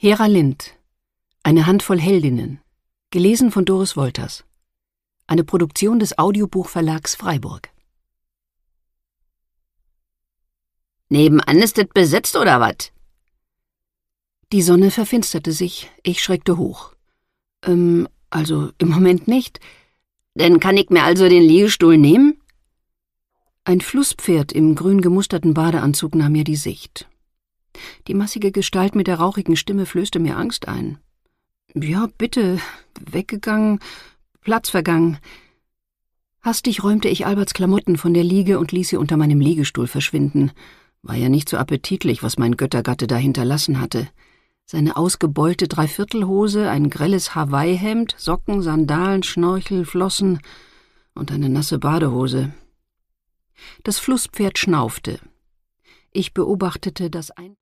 Hera Lind. Eine Handvoll Heldinnen. Gelesen von Doris Wolters. Eine Produktion des Audiobuchverlags Freiburg. Nebenan ist es besetzt, oder wat? Die Sonne verfinsterte sich. Ich schreckte hoch. Also im Moment nicht. Denn kann ich mir also den Liegestuhl nehmen? Ein Flusspferd im grün gemusterten Badeanzug nahm mir die Sicht. Die massige Gestalt mit der rauchigen Stimme flößte mir Angst ein. »Ja, bitte, weggegangen, Platz vergangen.« Hastig räumte ich Alberts Klamotten von der Liege und ließ sie unter meinem Liegestuhl verschwinden. War ja nicht so appetitlich, was mein Göttergatte da hinterlassen hatte. Seine ausgebeulte Dreiviertelhose, ein grelles Hawaii-Hemd, Socken, Sandalen, Schnorchel, Flossen und eine nasse Badehose. Das Flusspferd schnaufte. Ich beobachtete das